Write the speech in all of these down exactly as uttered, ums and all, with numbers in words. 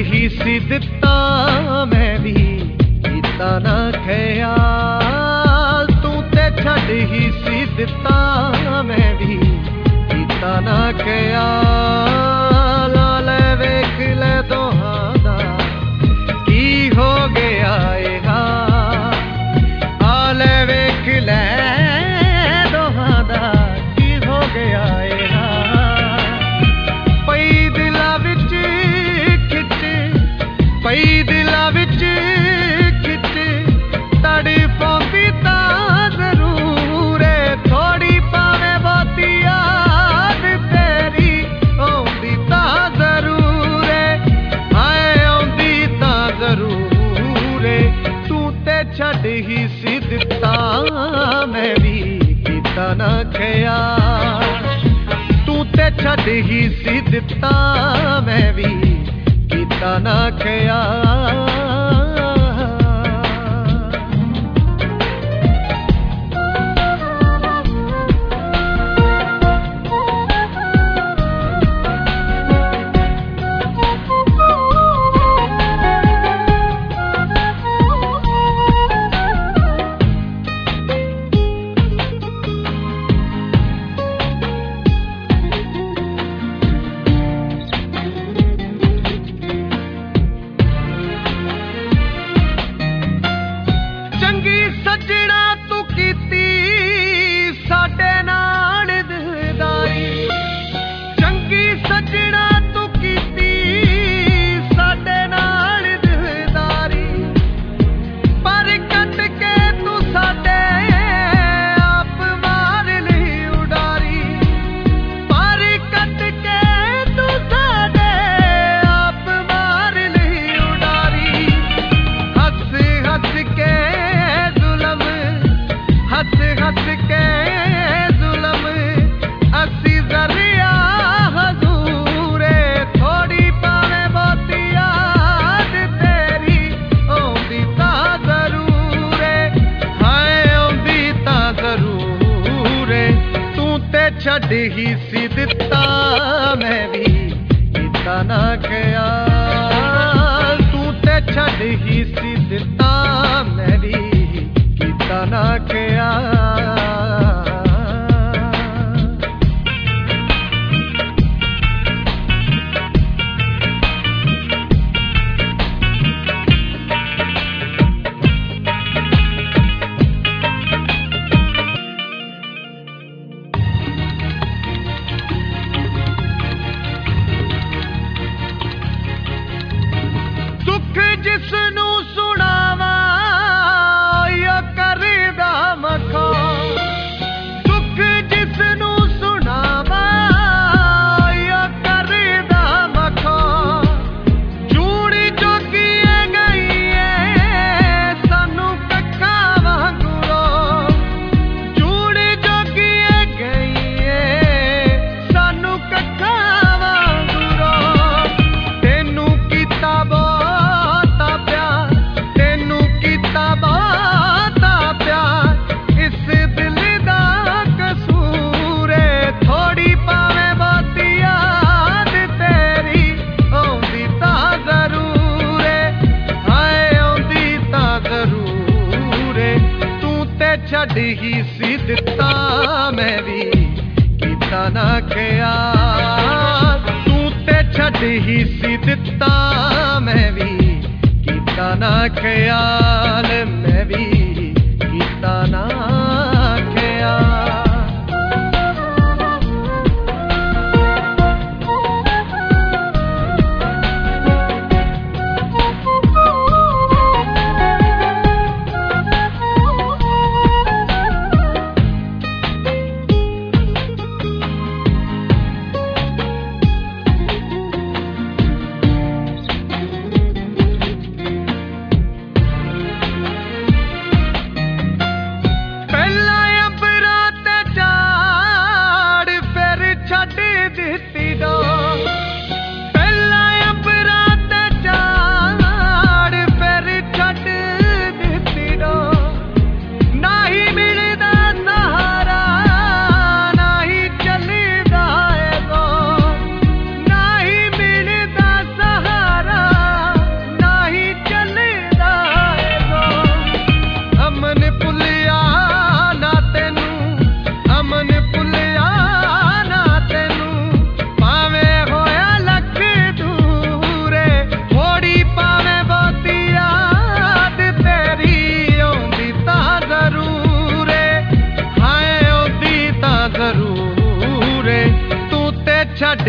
ही सी दिता मैं भी कीता ना ख्याल तू ते छड़ ही सी दिता मैं भी कीता ना ख्याल ले वेख ले दोहां दा की हो गया ए हाल आले वेख ले दोहां दा की हो गया ए पई दिला विच खिच तड़फांदी तां जरूर है थोड़ी पावे बहुती याद तेरी आउंदी तां जरूर है हाय आउंदी तां जरूर है तू ते छड़ ही सी दिता मैं भी कीता ना ख्याल तू ते छड़ ही सी दिता मैं भी कीता ना ख्याल सजना तू कीती साडे नाल दिलदारी चंगी सजना तू कीती साडे नाल दिलदारी पर कट के तू साडे आप मार ली उडारी पर कट के तू साडे आप मार ली उडारी हंस हंस के हंस हंस के जुलम असी जरिया हजूरे थोड़ी पावे बहुती याद तेरी आउंदी तां जरूर है हाय आउंदी तां जरूर है तू ते छड़ ही सी दिता मैं भी कीता ना ख्याल तू ते छड़ ही सी दिता मैं भी कीता ना ख्याल दुख जिसनू सुनावा या करदा मखा दुख जिसनू सुनावा या करदा मखा जूड़ी जोगी गई है सानू कक्खा वांगुरो जूड़ी जोगी गई है सानू कक्खा वांगुरो तेनू कीता छड़ ही सी दिता मैं भी कीता ना ख्याल तू ते छड़ ही सी दिता मैं भी कीता ना ख्याल मैं भी कीता ना ख्याल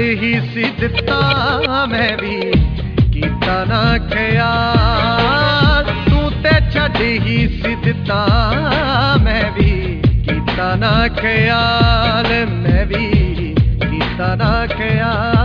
ही सी दिता मैं भी कीता ना ख्याल तू ते छड़ ही सी दिता मैं भी कीता ना ख्याल मैं भी कीता ना ख्याल